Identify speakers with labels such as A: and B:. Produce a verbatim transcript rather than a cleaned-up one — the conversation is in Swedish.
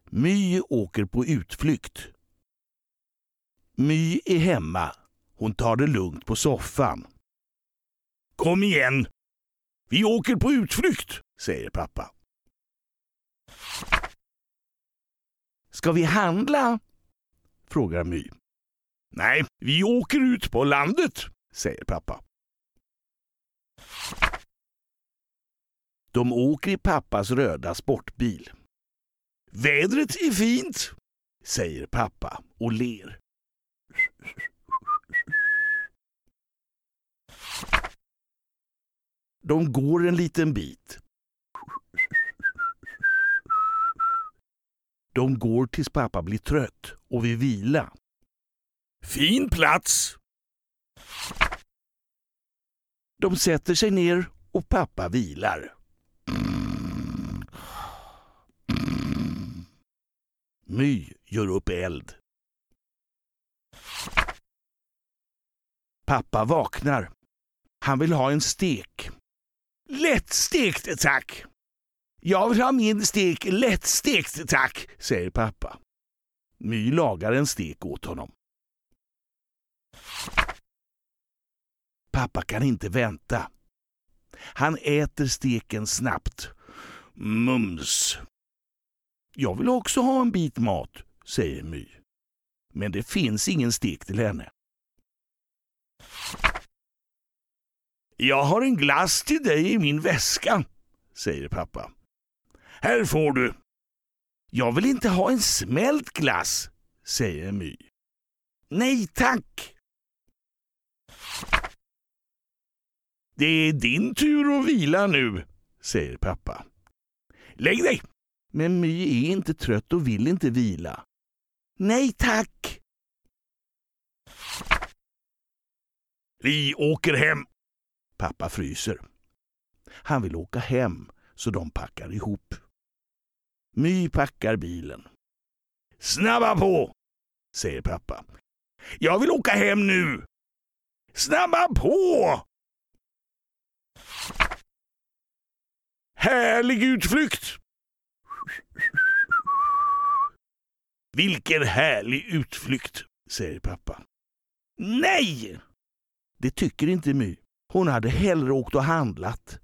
A: My åker på utflykt. My är hemma. Hon tar det lugnt på soffan. Kom igen! Vi åker på utflykt, säger pappa. Ska vi handla? Frågar My. Nej, vi åker ut på landet, säger pappa. De åker i pappas röda sportbil. Vädret är fint, säger pappa och ler. De går en liten bit. De går tills pappa blir trött och vill vila. Fin plats! De sätter sig ner och pappa vilar. My gör upp eld. Pappa vaknar. Han vill ha en stek. Lättstekt, tack! Jag vill ha min stek lättstekt, tack, säger pappa. My lagar en stek åt honom. Pappa kan inte vänta. Han äter steken snabbt. Mums! Jag vill också ha en bit mat, säger My. Men det finns ingen stek till henne. Jag har en glass till dig i min väska, säger pappa. Här får du. Jag vill inte ha en smält glass, säger My. Nej tack. Det är din tur att vila nu, säger pappa. Lägg dig. Men My är inte trött och vill inte vila. Nej tack. Vi åker hem. Pappa fryser. Han vill åka hem så de packar ihop. My packar bilen. Snabba på, säger pappa. Jag vill åka hem nu. Snabba på! Härlig utflykt! Vilken härlig utflykt, säger pappa. Nej! Det tycker inte My. Hon hade hellre åkt och handlat.